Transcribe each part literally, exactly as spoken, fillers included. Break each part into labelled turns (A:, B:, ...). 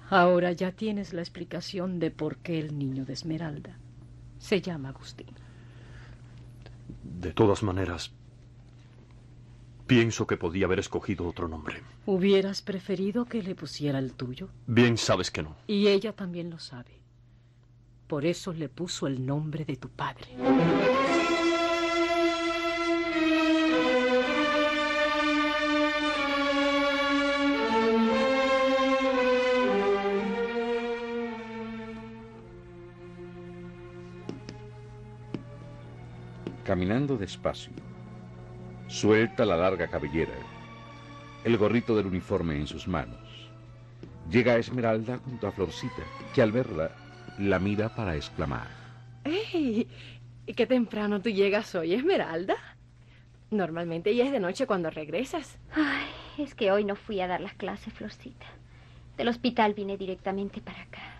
A: Ahora ya tienes la explicación de por qué el niño de Esmeralda se llama Agustín.
B: De todas maneras, pienso que podía haber escogido otro nombre.
A: ¿Hubieras preferido que le pusiera el tuyo?
B: Bien sabes que no.
A: Y ella también lo sabe. Por eso le puso el nombre de tu padre.
C: Caminando despacio, suelta la larga cabellera, el gorrito del uniforme en sus manos, llega a Esmeralda junto a Florcita, que al verla la mira para exclamar:
D: ¡Ey! ¿Qué temprano tú llegas hoy, Esmeralda? Normalmente ya es de noche cuando regresas.
E: Ay, es que hoy no fui a dar las clases, Florcita. Del hospital vine directamente para acá.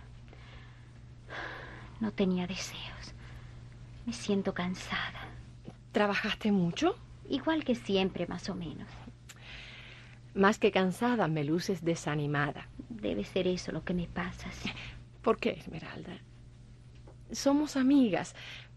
E: No tenía deseos. Me siento cansada.
D: ¿Trabajaste mucho?
E: Igual que siempre, más o menos.
D: Más que cansada, me luces desanimada.
E: Debe ser eso lo que me pasa, sí.
D: ¿Por qué, Esmeralda? Somos amigas.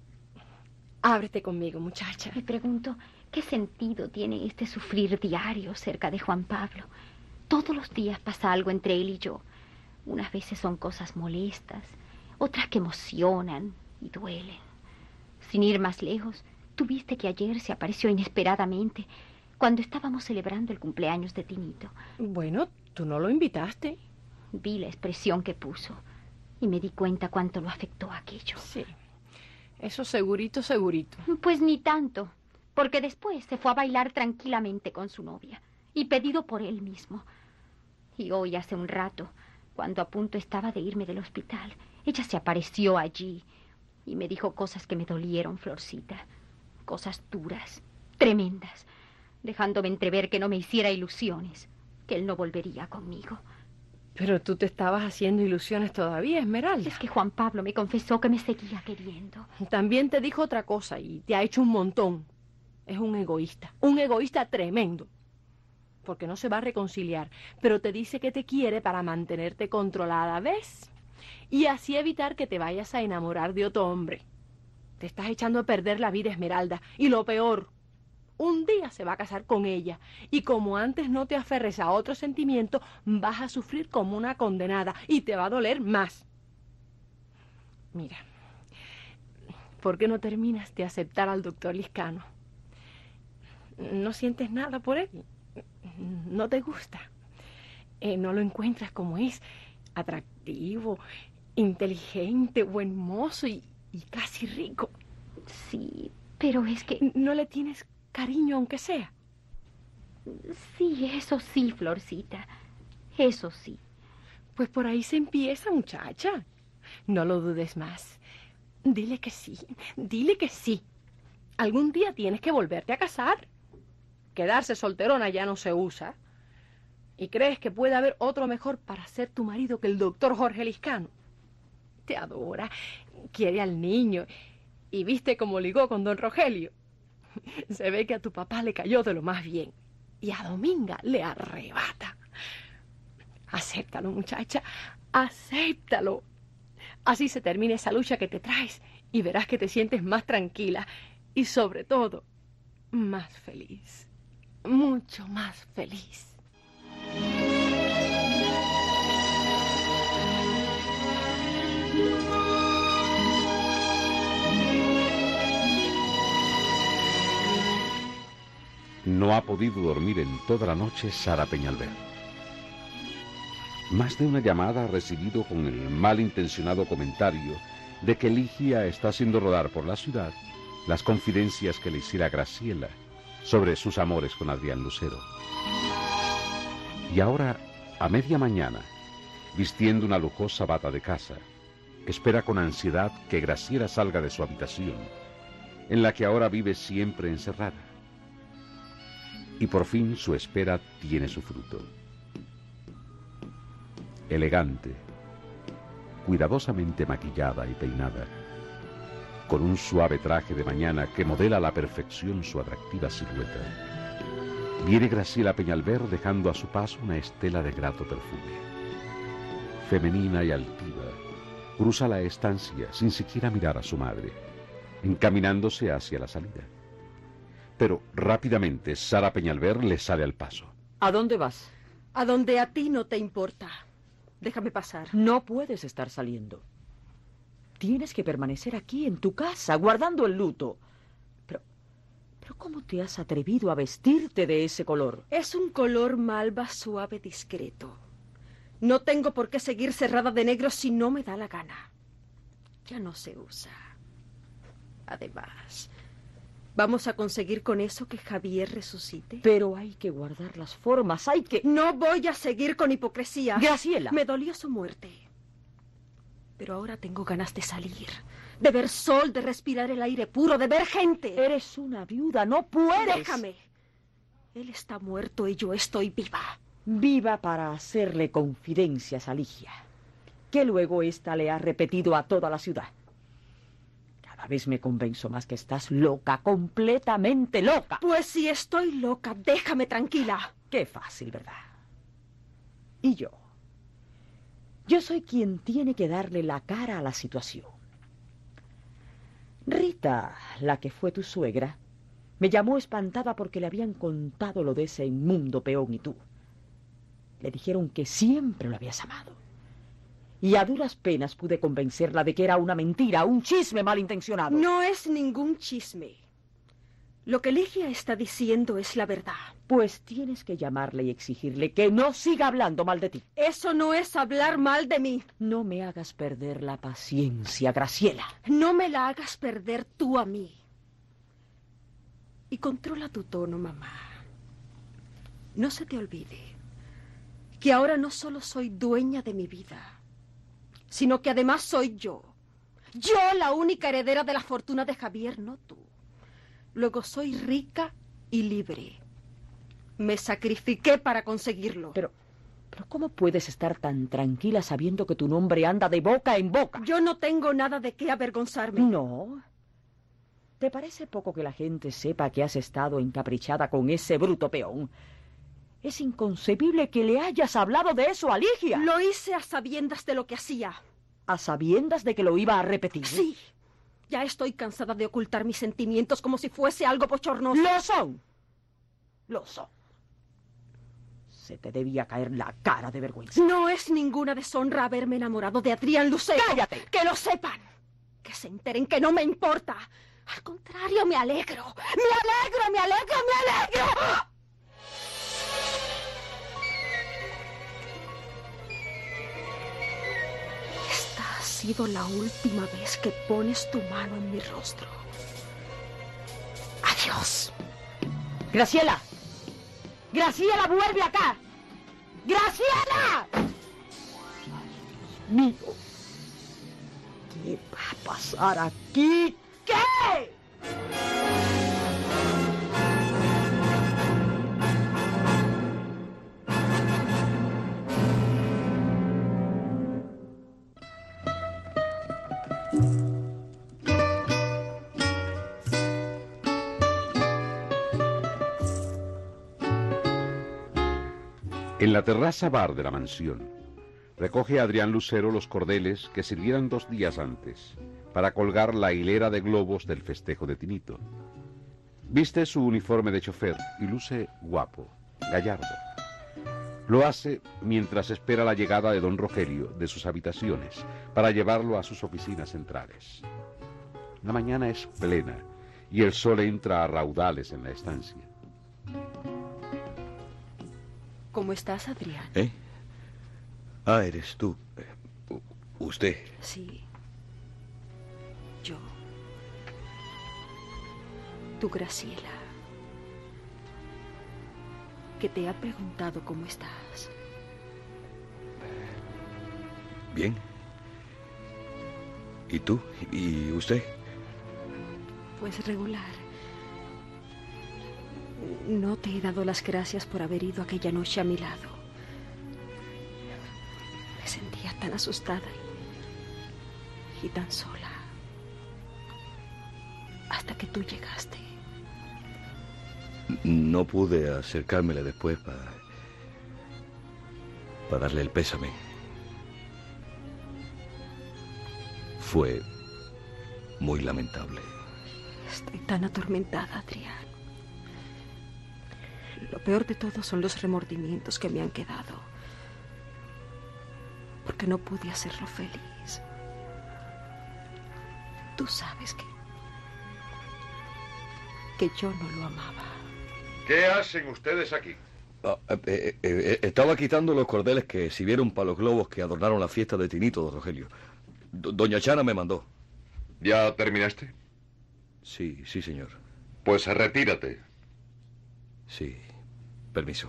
D: Ábrete conmigo, muchacha.
E: Me pregunto, ¿qué sentido tiene este sufrir diario cerca de Juan Pablo? Todos los días pasa algo entre él y yo. Unas veces son cosas molestas, otras que emocionan y duelen. Sin ir más lejos, tuviste que ayer se apareció inesperadamente cuando estábamos celebrando el cumpleaños de Tinito.
D: Bueno, tú no lo invitaste.
E: Vi la expresión que puso y me di cuenta cuánto lo afectó aquello.
D: Sí, eso segurito, segurito.
E: Pues ni tanto, porque después se fue a bailar tranquilamente con su novia y pedido por él mismo. Y hoy, hace un rato, cuando a punto estaba de irme del hospital, ella se apareció allí y me dijo cosas que me dolieron, Florcita. Cosas duras, tremendas, dejándome entrever que no me hiciera ilusiones, que él no volvería conmigo.
D: Pero tú te estabas haciendo ilusiones todavía, Esmeralda.
E: Es que Juan Pablo me confesó que me seguía queriendo.
D: También te dijo otra cosa y te ha hecho un montón. Es un egoísta, un egoísta tremendo. Porque no se va a reconciliar, pero te dice que te quiere para mantenerte controlada, ¿ves? Y así evitar que te vayas a enamorar de otro hombre. Te estás echando a perder la vida, Esmeralda. Y lo peor, un día se va a casar con ella. Y como antes no te aferres a otro sentimiento, vas a sufrir como una condenada. Y te va a doler más. Mira, ¿por qué no terminas de aceptar al doctor Liscano? ¿No sientes nada por él? ¿No te gusta? Eh, ¿No lo encuentras como es? Atractivo, inteligente, buen mozo y... y casi rico.
E: Sí, pero es que...
D: ¿No le tienes cariño aunque sea?
E: Sí, eso sí, Florcita. Eso sí.
D: Pues por ahí se empieza, muchacha. No lo dudes más. Dile que sí, dile que sí. Algún día tienes que volverte a casar. Quedarse solterona ya no se usa. ¿Y crees que puede haber otro mejor para ser tu marido que el doctor Jorge Liscano? Te adora, quiere al niño. ¿Y viste cómo ligó con don Rogelio? Se ve que a tu papá le cayó de lo más bien. Y a Dominga le arrebata. Acéptalo, muchacha, acéptalo. Así se termina esa lucha que te traes y verás que te sientes más tranquila y sobre todo más feliz. Mucho más feliz.
C: No ha podido dormir en toda la noche Sara Peñalver. Más de una llamada ha recibido con el malintencionado comentario de que Ligia está haciendo rodar por la ciudad las confidencias que le hiciera Graciela sobre sus amores con Adrián Lucero. Y ahora, a media mañana, vistiendo una lujosa bata de casa, espera con ansiedad que Graciela salga de su habitación, en la que ahora vive siempre encerrada. Y por fin su espera tiene su fruto. Elegante, cuidadosamente maquillada y peinada, con un suave traje de mañana que modela a la perfección su atractiva silueta, viene Graciela Peñalver dejando a su paso una estela de grato perfume. femenina y altiva, cruza la estancia sin siquiera mirar a su madre, encaminándose hacia la salida. Pero rápidamente Sara Peñalver le sale al paso.
F: ¿A dónde vas?
D: A donde a ti no te importa. Déjame pasar.
F: No puedes estar saliendo. Tienes que permanecer aquí en tu casa, guardando el luto. Pero, pero ¿cómo te has atrevido a vestirte de ese color?
D: Es un color malva, suave, discreto. No tengo por qué seguir cerrada de negro si no me da la gana. Ya no se usa. Además, ¿vamos a conseguir con eso que Javier resucite?
F: Pero hay que guardar las formas, hay que...
D: No voy a seguir con hipocresía.
F: Graciela.
D: Me dolió su muerte. Pero ahora tengo ganas de salir, de ver sol, de respirar el aire puro, de ver gente.
F: Eres una viuda, no puedes.
D: Déjame. Él está muerto y yo estoy viva.
F: Viva para hacerle confidencias a Ligia, que luego ésta le ha repetido a toda la ciudad. Cada vez me convenzo más que estás loca, completamente loca.
D: Pues si estoy loca, déjame tranquila.
F: Qué fácil, ¿verdad? Y yo... Yo soy quien tiene que darle la cara a la situación. Rita, la que fue tu suegra, me llamó espantada porque le habían contado lo de ese inmundo peón y tú. Le dijeron que siempre lo habías amado. Y a duras penas pude convencerla de que era una mentira, un chisme malintencionado.
D: No es ningún chisme. Lo que Ligia está diciendo es la verdad.
F: Pues tienes que llamarle y exigirle que no siga hablando mal de ti.
D: Eso no es hablar mal de mí.
F: No me hagas perder la paciencia, Graciela.
D: No me la hagas perder tú a mí. Y controla tu tono, mamá. No se te olvide que ahora no solo soy dueña de mi vida, sino que además soy yo. Yo la única heredera de la fortuna de Javier, no tú. Luego soy rica y libre. Me sacrifiqué para conseguirlo.
F: Pero, pero ¿cómo puedes estar tan tranquila sabiendo que tu nombre anda de boca en boca?
D: Yo no tengo nada de qué avergonzarme.
F: No. ¿Te parece poco que la gente sepa que has estado encaprichada con ese bruto peón? Es inconcebible que le hayas hablado de eso a Ligia.
D: Lo hice a sabiendas de lo que hacía.
F: ¿A sabiendas de que lo iba a repetir?
D: Sí. Ya estoy cansada de ocultar mis sentimientos como si fuese algo bochornoso.
F: ¡Lo son! ¡Lo son! Se te debía caer la cara de vergüenza.
D: No es ninguna deshonra haberme enamorado de Adrián Lucero.
F: ¡Cállate!
D: ¡Que lo sepan! ¡Que se enteren que no me importa! Al contrario, me alegro. ¡Me alegro, me alegro, me alegro! Ha sido la última vez que pones tu mano en mi rostro. Adiós.
F: Graciela. Graciela, vuelve acá. Graciela. Dios mío. ¿Qué va a pasar aquí? ¿Qué?
C: En la terraza bar de la mansión, recoge Adrián Lucero los cordeles que sirvieran dos días antes para colgar la hilera de globos del festejo de Tinito. Viste su uniforme de chofer y luce guapo, gallardo. Lo hace mientras espera la llegada de don Rogelio de sus habitaciones para llevarlo a sus oficinas centrales. La mañana es plena y el sol entra a raudales en la estancia.
D: ¿Cómo estás, Adrián?
G: ¿Eh? Ah, eres tú. Uh, usted.
D: Sí. Yo. Tu Graciela. Que te ha preguntado cómo estás.
G: Bien. ¿Y tú? ¿Y usted?
D: Pues regular. No te he dado las gracias por haber ido aquella noche a mi lado. Me sentía tan asustada y, y tan sola. Hasta que tú llegaste.
G: No pude acercármele después para... para darle el pésame. Fue muy lamentable.
H: Estoy tan atormentada, Adrián. Lo peor de todo son los remordimientos que me han quedado. Porque no pude hacerlo feliz. Tú sabes que... que yo no lo amaba.
I: ¿Qué hacen ustedes aquí?
G: Ah, eh, eh, eh, estaba quitando los cordeles que sirvieron para los globos que adornaron la fiesta de Tinito, don Rogelio. Do- Doña Chana me mandó.
I: ¿Ya terminaste?
G: Sí, sí, señor.
I: Pues retírate.
G: Sí, permiso.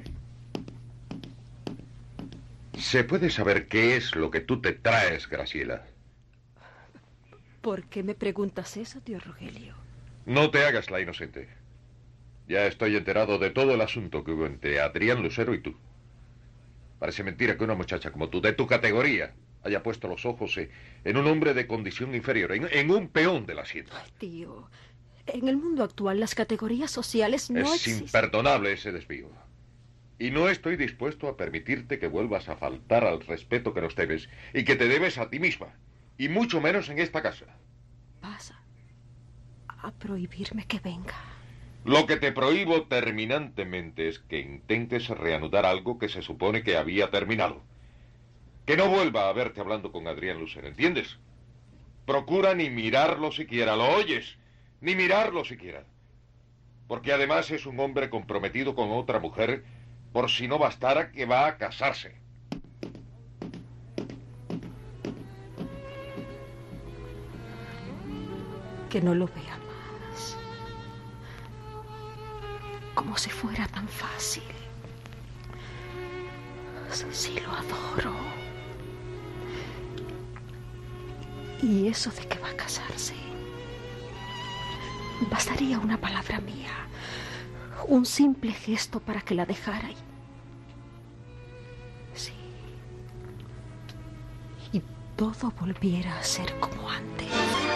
I: ¿Se puede saber qué es lo que tú te traes, Graciela?
H: ¿Por qué me preguntas eso, tío Rogelio?
I: No te hagas la inocente. Ya estoy enterado de todo el asunto que hubo entre Adrián Lucero y tú. Parece mentira que una muchacha como tú, de tu categoría, haya puesto los ojos en un hombre de condición inferior, en, en un peón de la hacienda.
H: Ay, tío, en el mundo actual las categorías sociales no
I: Es
H: existen.
I: imperdonable ese desvío. Y no estoy dispuesto a permitirte que vuelvas a faltar al respeto que nos debes y que te debes a ti misma, y mucho menos en esta casa.
H: ¿Vas a prohibirme que venga?
I: Lo que te prohíbo terminantemente es que intentes reanudar algo que se supone que había terminado. Que no vuelva a verte hablando con Adrián Lucero, ¿entiendes? Procura ni mirarlo siquiera, ¿lo oyes? Ni mirarlo siquiera. Porque además es un hombre comprometido con otra mujer, por si no bastara que va a casarse.
H: Que no lo vea más. Como si fuera tan fácil. Sí, lo adoro. Y eso de que va a casarse. Bastaría una palabra mía. Un simple gesto para que la dejara y... Sí. Y todo volviera a ser como antes.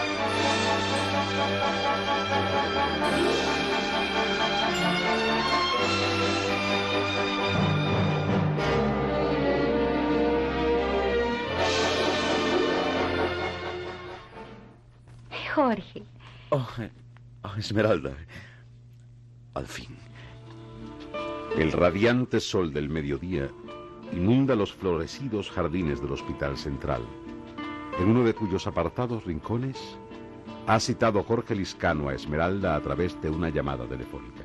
E: Jorge.
G: Oh, eh, oh, Esmeralda. Al fin.
C: El radiante sol del mediodía inunda los florecidos jardines del Hospital Central, en uno de cuyos apartados rincones ha citado Jorge Lizcano a Esmeralda a través de una llamada telefónica.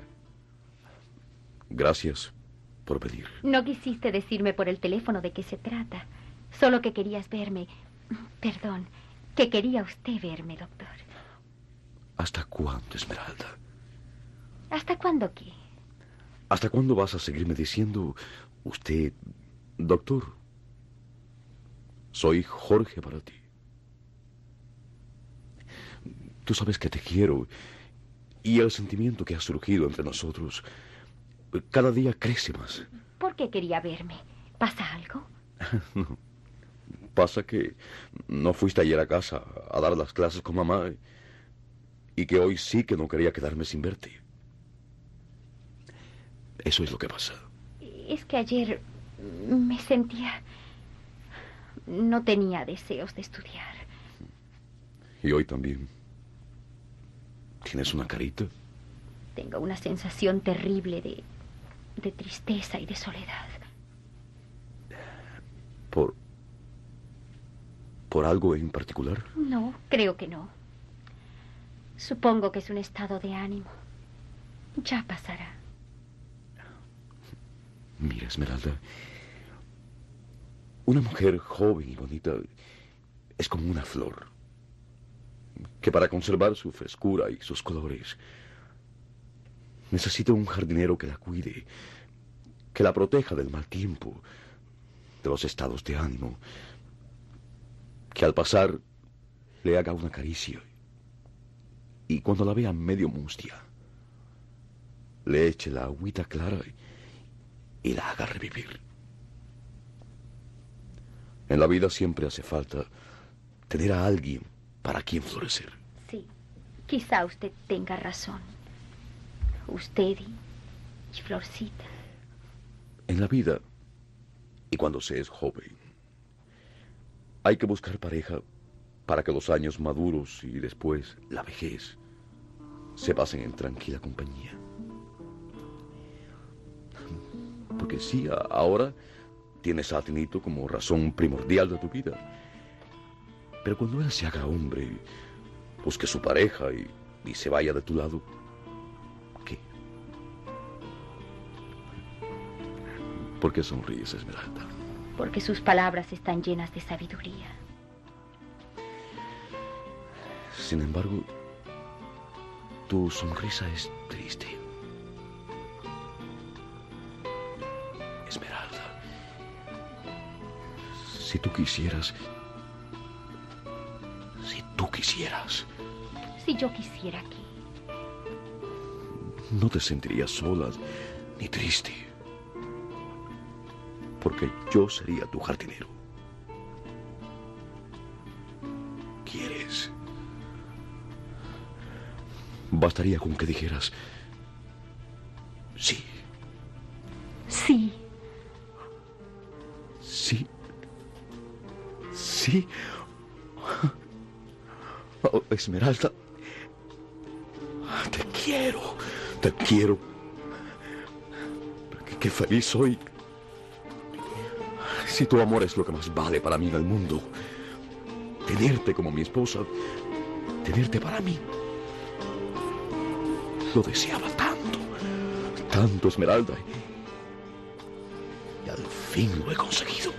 G: Gracias por venir.
E: No quisiste decirme por el teléfono de qué se trata. Solo que querías verme. Perdón, que quería usted verme, doctor.
G: ¿Hasta cuándo, Esmeralda?
E: ¿Hasta cuándo qué?
G: ¿Hasta cuándo vas a seguirme diciendo usted, doctor? Soy Jorge para ti. Tú sabes que te quiero y el sentimiento que ha surgido entre nosotros cada día crece más.
E: ¿Por qué quería verme? ¿Pasa algo?
G: No. Pasa que no fuiste ayer a casa a dar las clases con mamá y que hoy sí que no quería quedarme sin verte. Eso es lo que pasa.
E: Es que ayer me sentía... No tenía deseos de estudiar.
G: Y hoy también. ¿Tienes una carita?
E: Tengo una sensación terrible de... de tristeza y de soledad.
G: ¿Por... por algo en particular?
E: No, creo que no. Supongo que es un estado de ánimo. Ya pasará.
G: Mira, Esmeralda, una mujer joven y bonita es como una flor, que para conservar su frescura y sus colores necesita un jardinero que la cuide, que la proteja del mal tiempo, de los estados de ánimo, que al pasar le haga una caricia y cuando la vea medio mustia le eche la agüita clara y la haga revivir. En la vida siempre hace falta tener a alguien para quien florecer.
E: Sí, quizá usted tenga razón. Usted y, y Florcita.
G: En la vida, y cuando se es joven, hay que buscar pareja para que los años maduros y después la vejez se pasen en tranquila compañía. Porque sí, ahora tienes a Atenito como razón primordial de tu vida. Pero cuando él se haga hombre, busque su pareja y, y se vaya de tu lado, ¿qué? ¿Por qué sonríes, Esmeralda?
E: Porque sus palabras están llenas de sabiduría.
G: Sin embargo, tu sonrisa es triste. Esmeralda, si tú quisieras... Si tú quisieras...
E: Si yo quisiera que...
G: No te sentirías sola ni triste. Porque yo sería tu jardinero. ¿Quieres? Bastaría con que dijeras... Sí.
E: Sí.
G: Sí. Sí. Oh, Esmeralda. Te quiero. Te quiero. Qué, qué feliz soy. Si tu amor es lo que más vale para mí en el mundo, tenerte como mi esposa, tenerte para mí, lo deseaba tanto, tanto, Esmeralda, y al fin lo he conseguido.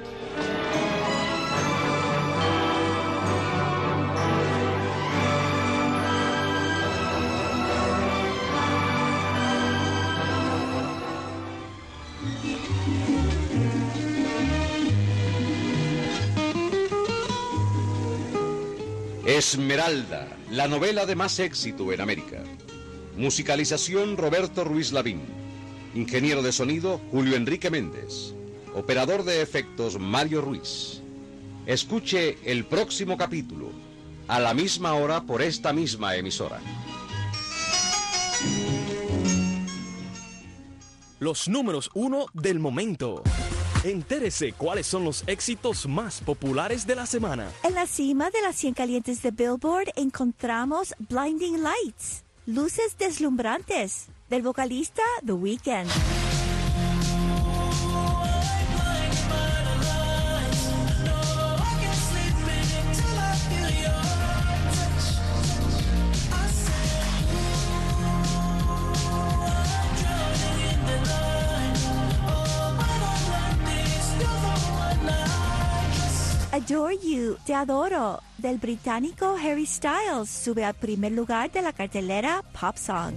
C: Esmeralda, la novela de más éxito en América. Musicalización Roberto Ruiz Lavín. Ingeniero de sonido Julio Enrique Méndez. Operador de efectos Mario Ruiz. Escuche el próximo capítulo a la misma hora por esta misma emisora.
J: Los números uno del momento. Entérese cuáles son los éxitos más populares de la semana.
K: En la cima de las cien calientes de Billboard encontramos Blinding Lights, Luces Deslumbrantes, del vocalista The Weeknd. Adore You, Te Adoro, del británico Harry Styles, sube al primer lugar de la cartelera Pop Songs.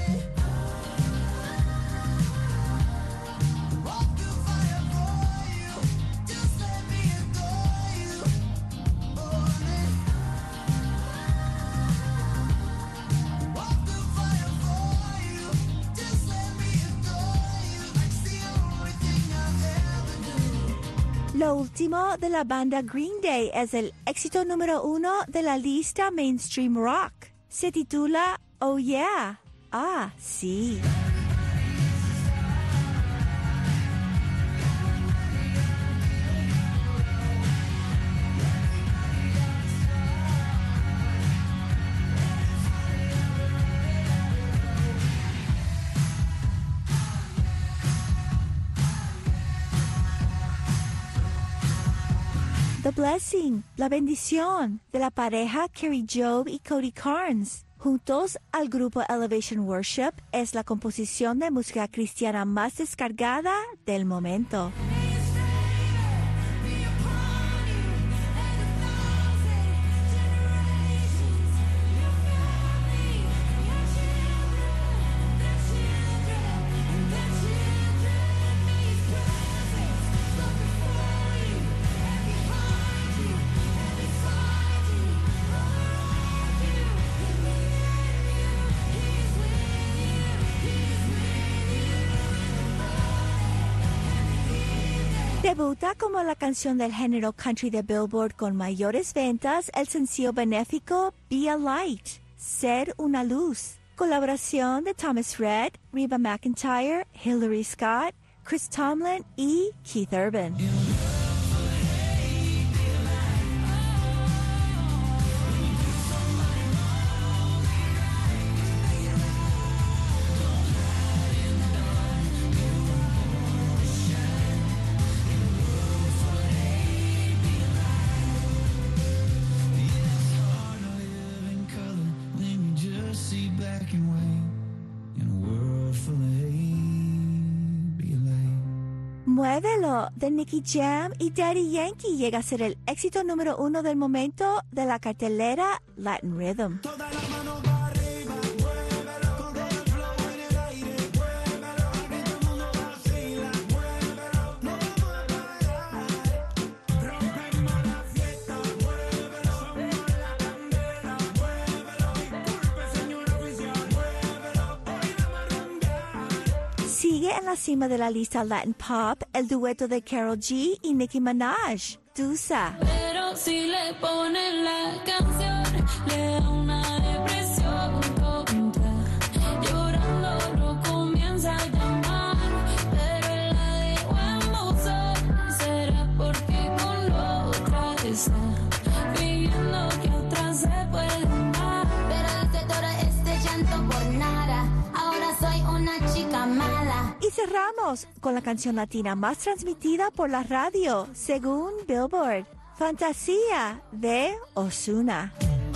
K: Lo último de la banda Green Day es el éxito número uno de la lista Mainstream Rock. Se titula Oh Yeah. Ah, sí. The Blessing, La Bendición, de la pareja Carrie Job y Cody Carnes. Juntos al grupo Elevation Worship, es la composición de música cristiana más descargada del momento. Debuta como la canción del género country de Billboard con mayores ventas el sencillo benéfico Be a Light, Ser una Luz. Colaboración de Thomas Rhett, Reba McEntire, Hillary Scott, Chris Tomlin y Keith Urban. Muévelo de Nicky Jam y Daddy Yankee llega a ser el éxito número uno del momento de la cartelera Latin Rhythm. Sigue en la cima de la lista Latin Pop el dueto de Karol G y Nicki Minaj, Tusa.
L: Pero si le ponen la canción, le da una depresión tonta. Llorando no comienza a llamar, pero él la dejó en buzón. Será porque con la otra está pidiendo que otra se puede amar.
M: Pero hice todo este llanto por nada. Ahora soy una chica mala.
K: Y cerramos con la canción latina más transmitida por la radio, según Billboard, Fantasía de Ozuna.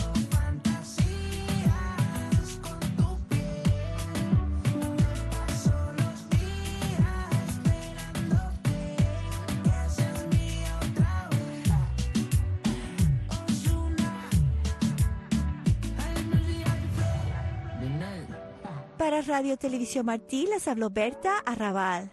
K: Para Radio Televisión Martí les habló Berta Arrabal.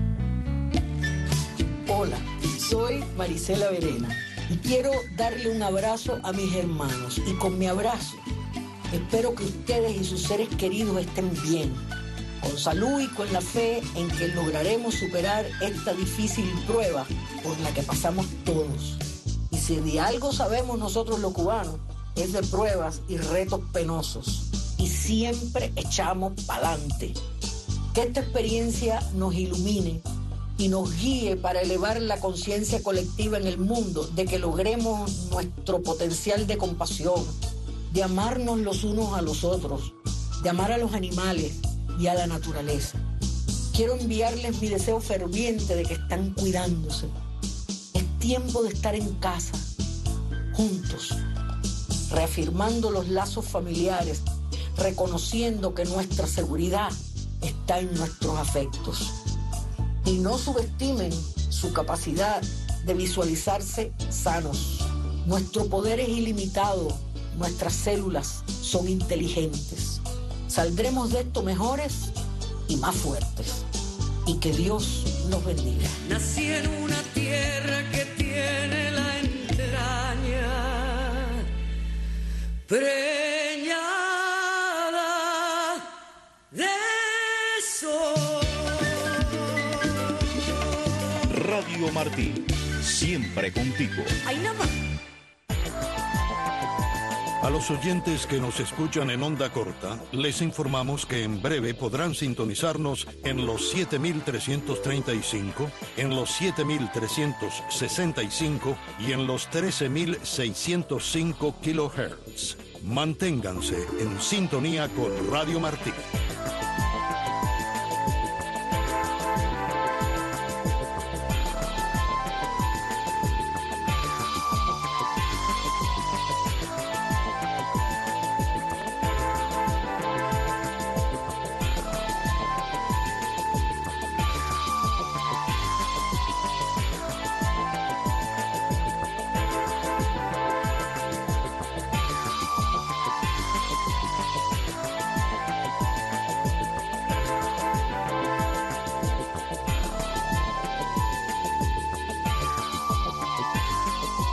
N: Hola, soy Marisela Verena y quiero darle un abrazo a mis hermanos. Y con mi abrazo espero que ustedes y sus seres queridos estén bien, con salud y con la fe en que lograremos superar esta difícil prueba por la que pasamos todos. Y si de algo sabemos nosotros los cubanos, es de pruebas y retos penosos. Y siempre echamos pa'lante. Que esta experiencia nos ilumine y nos guíe para elevar la conciencia colectiva en el mundo, de que logremos nuestro potencial de compasión, de amarnos los unos a los otros, de amar a los animales y a la naturaleza. Quiero enviarles mi deseo ferviente de que están cuidándose. Es tiempo de estar en casa, juntos, reafirmando los lazos familiares, reconociendo que nuestra seguridad está en nuestros afectos. Y no subestimen su capacidad de visualizarse sanos. Nuestro poder es ilimitado, nuestras células son inteligentes. Saldremos de esto mejores y más fuertes. Y que Dios los bendiga.
L: Nací en una tierra que tiene la entraña preñada de sol.
O: Radio Martí, siempre contigo.
L: Ay, nada más.
P: A los oyentes que nos escuchan en onda corta, les informamos que en breve podrán sintonizarnos en los siete mil trescientos treinta y cinco, en los siete mil trescientos sesenta y cinco y en los trece mil seiscientos cinco kilohertz. Manténganse en sintonía con Radio Martí.